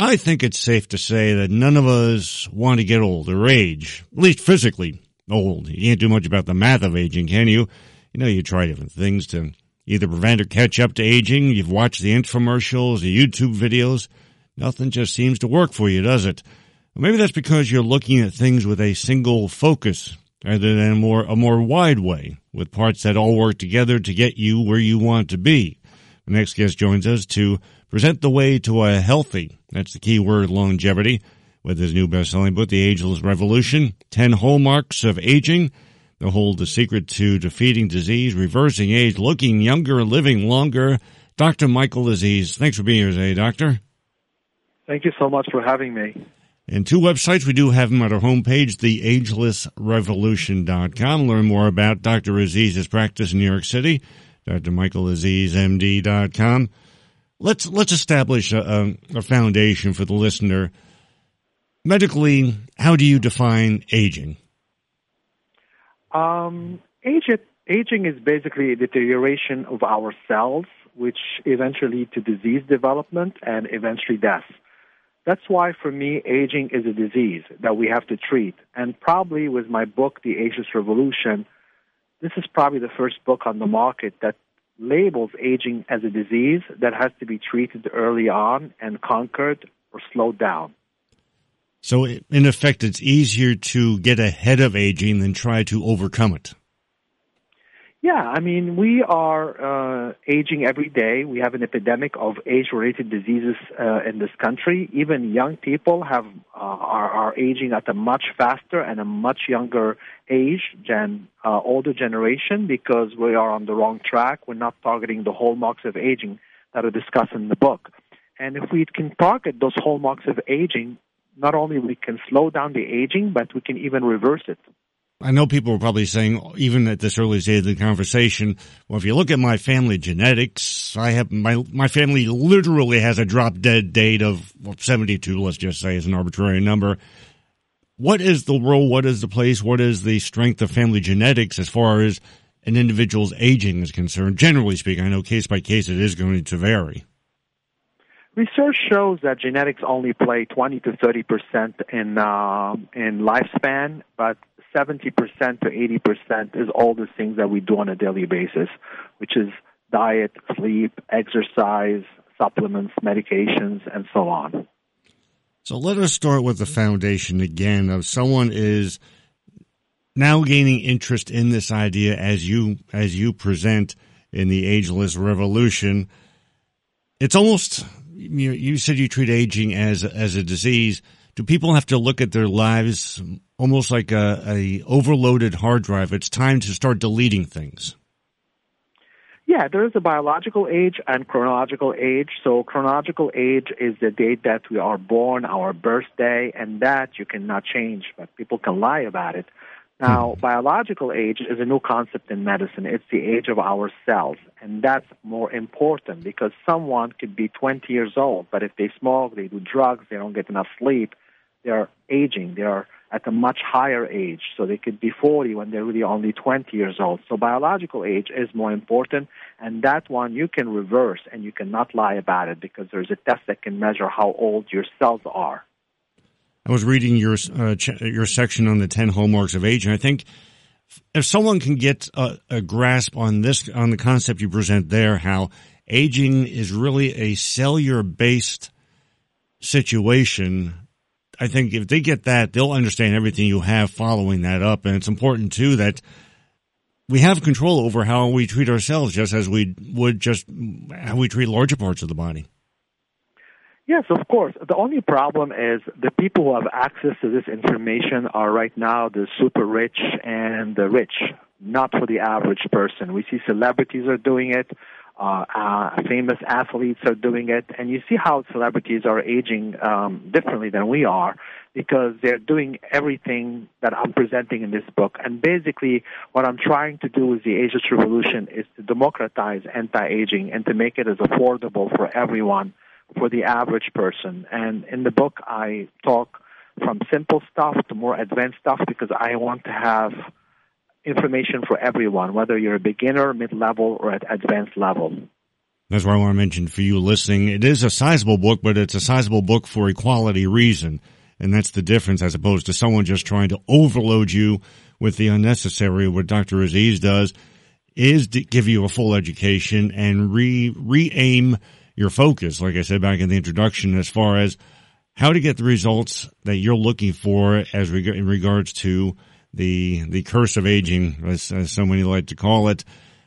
I think it's safe to say that none of us want to get old or age, at least physically old. You can't do much about the math of aging, can you? You know, you try different things to either prevent or catch up to aging. You've watched the infomercials, the YouTube videos. Nothing just seems to work for you, does it? Well, maybe that's because you're looking at things with a single focus rather than a more wide way, with parts that all work together to get you where you want to be. The next guest joins us to present the way to a healthy, that's the key word, longevity, with his new best-selling book, The Ageless Revolution, 10 Hallmarks of Aging. They'll hold the secret to defeating disease, reversing age, looking younger, living longer. Dr. Michael Aziz, thanks for being here today, Doctor. Thank you so much for having me. And 2 websites, we do have them at our homepage, theagelessrevolution.com. Learn more about Dr. Aziz's practice in New York City, drmichaelazizmd.com. Let's establish a foundation for the listener. Medically, how do you define aging? Aging is basically a deterioration of our cells, which eventually lead to disease development and eventually death. That's why, for me, aging is a disease that we have to treat. And probably with my book, The Ageless Revolution, this is probably the first book on the market that labels aging as a disease that has to be treated early on and conquered or slowed down. So, in effect, it's easier to get ahead of aging than try to overcome it. Yeah, I mean, we are aging every day. We have an epidemic of age-related diseases in this country. Even young people are aging at a much faster and a much younger age than older generation because we are on the wrong track. We're not targeting the hallmarks of aging that are discussed in the book. And if we can target those hallmarks of aging, not only we can slow down the aging, but we can even reverse it. I know people are probably saying, even at this early stage of the conversation, well, if you look at my family genetics, I have my family literally has a drop-dead date of 72, let's just say, as an arbitrary number. What is the role, what is the place, what is the strength of family genetics as far as an individual's aging is concerned? Generally speaking, I know case by case it is going to vary. Research shows that genetics only play 20 to 30% in lifespan, but 70% to 80% is all the things that we do on a daily basis, which is diet, sleep, exercise, supplements, medications, and so on. So let us start with the foundation again of someone is now gaining interest in this idea as you present in the Ageless Revolution. It's almost, you said you treat aging as a disease. Do people have to look at their lives almost like a overloaded hard drive? It's time to start deleting things. Yeah, there is a biological age and chronological age. So chronological age is the date that we are born, our birthday, and that you cannot change, but people can lie about it. Now, biological age is a new concept in medicine. It's the age of our cells, and that's more important because someone could be 20 years old, but if they smoke, they do drugs, they don't get enough sleep, they're aging. They are at a much higher age, so they could be 40 when they're really only 20 years old. So biological age is more important, and that one you can reverse, and you cannot lie about it because there's a test that can measure how old your cells are. I was reading your section on the 10 hallmarks of aging. I think if someone can get a grasp on the concept you present there, how aging is really a cellular-based situation, I think if they get that, they'll understand everything you have following that up. And it's important, too, that we have control over how we treat ourselves, just as we would just how we treat larger parts of the body. Yes, of course. The only problem is the people who have access to this information are right now the super rich and the rich, not for the average person. We see celebrities are doing it, famous athletes are doing it, and you see how celebrities are aging differently than we are because they're doing everything that I'm presenting in this book. And basically what I'm trying to do with the Ageless Revolution is to democratize anti-aging and to make it as affordable for everyone, for the average person. And in the book, I talk from simple stuff to more advanced stuff because I want to have information for everyone, whether you're a beginner, mid-level, or at advanced level. That's why I want to mention for you listening, it is a sizable book, but it's a sizable book for a quality reason. And that's the difference as opposed to someone just trying to overload you with the unnecessary. What Dr. Aziz does is to give you a full education and re-aim your focus, like I said back in the introduction, as far as how to get the results that you're looking for in regards to the curse of aging, as so many like to call it.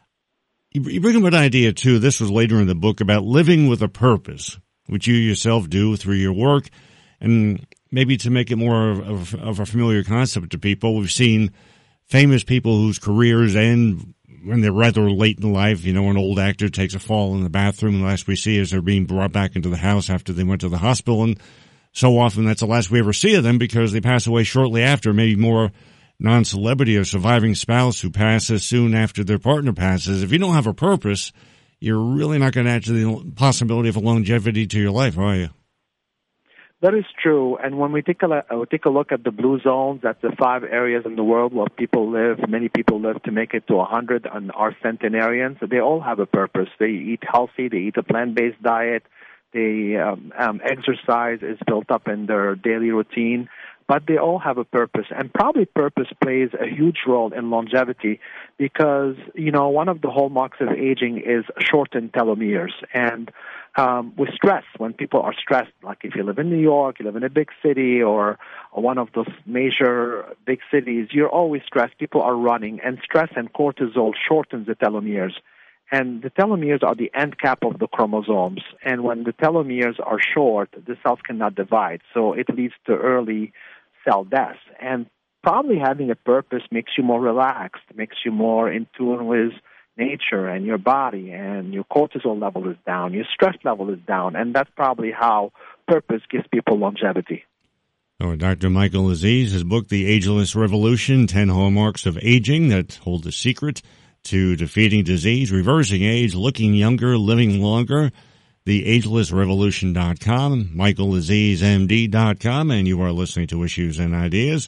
You bring up an idea, too. This was later in the book about living with a purpose, which you yourself do through your work. And maybe to make it more of a familiar concept to people, we've seen famous people whose careers end when they're rather late in life. You know, an old actor takes a fall in the bathroom, and the last we see is they're being brought back into the house after they went to the hospital. And so often that's the last we ever see of them because they pass away shortly after. Maybe more non-celebrity or surviving spouse who passes soon after their partner passes. If you don't have a purpose, you're really not going to add to the possibility of a longevity to your life, are you? That is true. And when we take a look at the blue zones, that's the 5 areas in the world where many people live to make it to 100 and are centenarians. They all have a purpose. They eat healthy. They eat a plant-based diet. They exercise is built up in their daily routine. But they all have a purpose, and probably purpose plays a huge role in longevity because, you know, one of the hallmarks of aging is shortened telomeres. And with stress, when people are stressed, like if you live in New York, you live in a big city or one of those major big cities, you're always stressed. People are running, and stress and cortisol shortens the telomeres. And the telomeres are the end cap of the chromosomes. And when the telomeres are short, the cells cannot divide. So it leads to early cell death. And probably having a purpose makes you more relaxed, makes you more in tune with nature and your body, and your cortisol level is down, your stress level is down. And that's probably how purpose gives people longevity. So Dr. Michael Aziz, his book, The Ageless Revolution, 10 Hallmarks of Aging That Hold the Secret to Defeating Disease, Reversing Age, Looking Younger, Living Longer, theagelessrevolution.com, michaelazizmd.com, and you are listening to Issues and Ideas.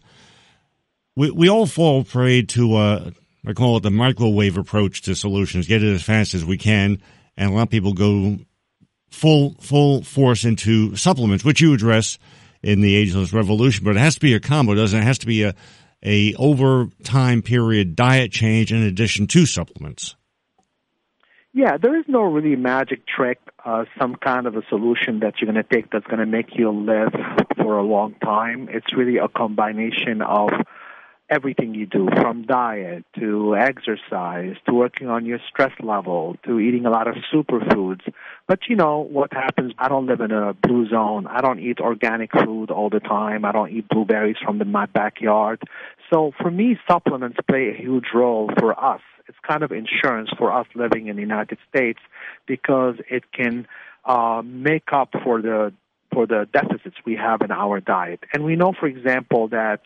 We all fall prey to, I call it the microwave approach to solutions, get it as fast as we can, and a lot of people go full force into supplements, which you address in The Ageless Revolution, but it has to be a combo, doesn't it? It has to be a over time period diet change in addition to supplements. Yeah, there is no really magic trick, some kind of a solution that you're going to take that's going to make you live for a long time. It's really a combination of everything you do, from diet to exercise to working on your stress level to eating a lot of superfoods. But you know what happens, I don't live in a blue zone. I don't eat organic food all the time. I don't eat blueberries from my backyard. So for me, supplements play a huge role for us. It's kind of insurance for us living in the United States because it can make up for the deficits we have in our diet. And we know, for example, that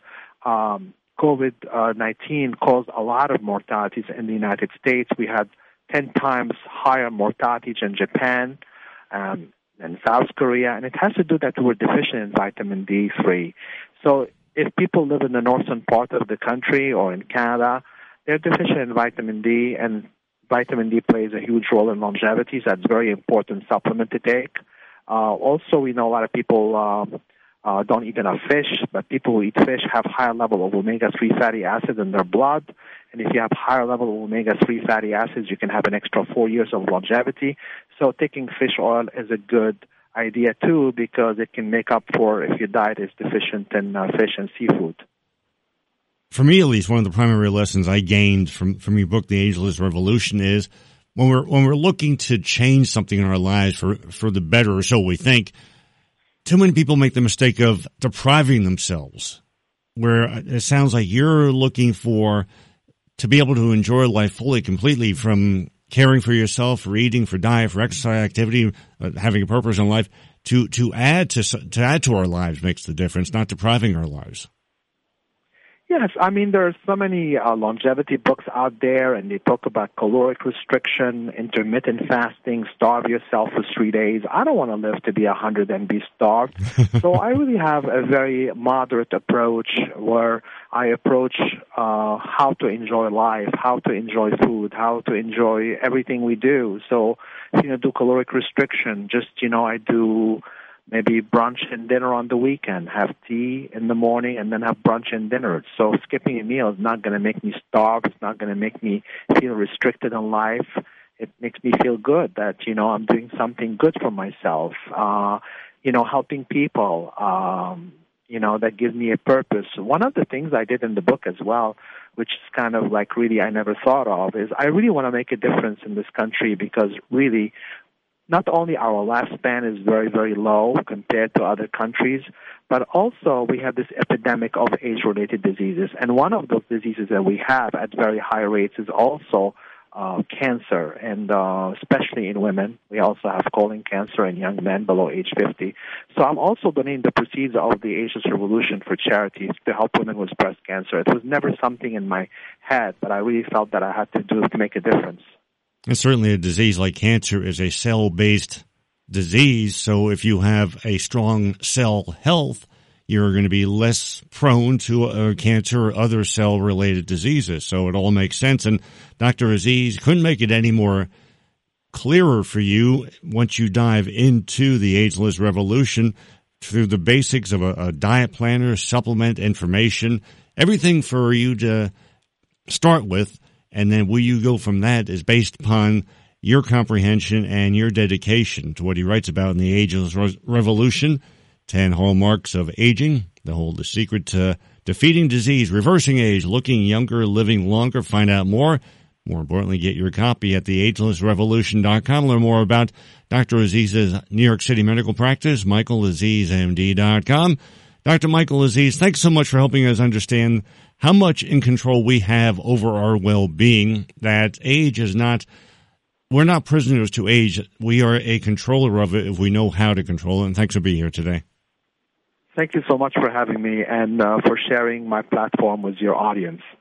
COVID-19 caused a lot of mortalities in the United States. We had 10 times higher mortality than Japan and South Korea, and it has to do that we're deficient in vitamin D3. So if people live in the northern part of the country or in Canada, they're deficient in vitamin D, and vitamin D plays a huge role in longevity, so that's a very important supplement to take. Also, we know a lot of people don't eat enough fish, but people who eat fish have higher level of omega-3 fatty acids in their blood. And if you have higher level of omega-3 fatty acids, you can have an extra 4 years of longevity. So taking fish oil is a good idea, too, because it can make up for if your diet is deficient in fish and seafood. For me, at least, one of the primary lessons I gained from your book, The Ageless Revolution, is when we're looking to change something in our lives for the better, or so we think, too many people make the mistake of depriving themselves, where it sounds like you're looking to be able to enjoy life fully, completely, from caring for yourself, for eating, for diet, for exercise activity, having a purpose in life, to add to our lives makes the difference, not depriving our lives. Yes, I mean, there are so many longevity books out there, and they talk about caloric restriction, intermittent fasting, starve yourself for 3 days. I don't want to live to be 100 and be starved. So I really have a very moderate approach where I approach how to enjoy life, how to enjoy food, how to enjoy everything we do. So, do caloric restriction. Just, I do maybe brunch and dinner on the weekend, have tea in the morning, and then have brunch and dinner. So skipping a meal is not going to make me starve. It's not going to make me feel restricted in life. It makes me feel good that, I'm doing something good for myself, helping people, that gives me a purpose. One of the things I did in the book as well, which is kind of like really I never thought of, is I really want to make a difference in this country because really not only our lifespan is very, very low compared to other countries, but also we have this epidemic of age-related diseases. And one of those diseases that we have at very high rates is also cancer, and especially in women. We also have colon cancer in young men below age 50. So I'm also donating the proceeds of the Ageless Revolution for charities to help women with breast cancer. It was never something in my head, but I really felt that I had to do it to make a difference. And certainly a disease like cancer is a cell-based disease, so if you have a strong cell health, you're going to be less prone to cancer or other cell-related diseases. So it all makes sense. And Dr. Aziz couldn't make it any more clearer for you once you dive into the Ageless Revolution through the basics of a diet planner, supplement information, everything for you to start with. And then where you go from that is based upon your comprehension and your dedication to what he writes about in the Ageless Revolution, 10 Hallmarks of Aging, the secret to defeating disease, reversing age, looking younger, living longer. Find out more. More importantly, get your copy at theagelessrevolution.com. Learn more about Dr. Aziz's New York City medical practice, michaelazizmd.com. Dr. Michael Aziz, thanks so much for helping us understand how much in control we have over our well-being, that age is not, we're not prisoners to age. We are a controller of it if we know how to control it. And thanks for being here today. Thank you so much for having me and for sharing my platform with your audience.